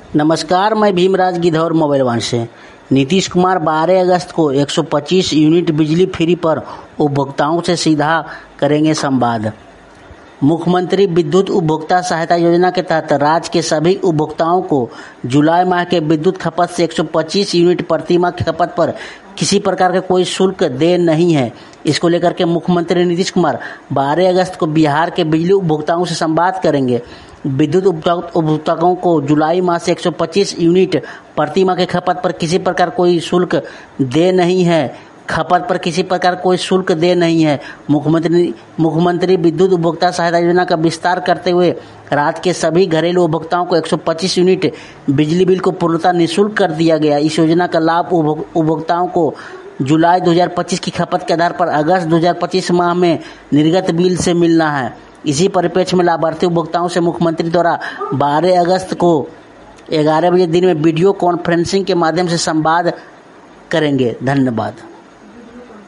नमस्कार, मैं Bhimraj Gidhaur mobile one से। नीतीश कुमार 12 अगस्त को 125 यूनिट बिजली फ्री पर उपभोक्ताओं से सीधा करेंगे संवाद। मुख्यमंत्री विद्युत उपभोक्ता सहायता योजना के तहत राज्य के सभी उपभोक्ताओं को जुलाई माह के विद्युत खपत से 125 यूनिट प्रति माह खपत पर किसी प्रकार का कोई शुल्क देय नहीं है। इसको लेकर के मुख्यमंत्री नीतीश कुमार 12 अगस्त को बिहार के बिजली उपभोक्ताओं से संवाद करेंगे। विद्युत उपभोक्ताओं को जुलाई माह से 125 यूनिट प्रति माह के खपत पर किसी प्रकार कोई शुल्क देय नहीं है। खपत पर किसी प्रकार कोई शुल्क देय नहीं है। मुख्यमंत्री विद्युत उपभोक्ता सहायता योजना का विस्तार करते हुए राज्य के सभी घरेलू उपभोक्ताओं को 125 यूनिट बिजली बिल को पूर्णतः निःशुल्क कर दिया गया। इस योजना का लाभ उपभोक्ताओं को जुलाई 2025 की खपत के आधार पर अगस्त 2025 माह में निर्गत बिल से मिलना है। इसी परिप्रेक्ष्य में लाभार्थी उपभोक्ताओं से मुख्यमंत्री द्वारा 12 अगस्त को 11 बजे दिन में वीडियो कॉन्फ्रेंसिंग के माध्यम से संवाद करेंगे। धन्यवाद।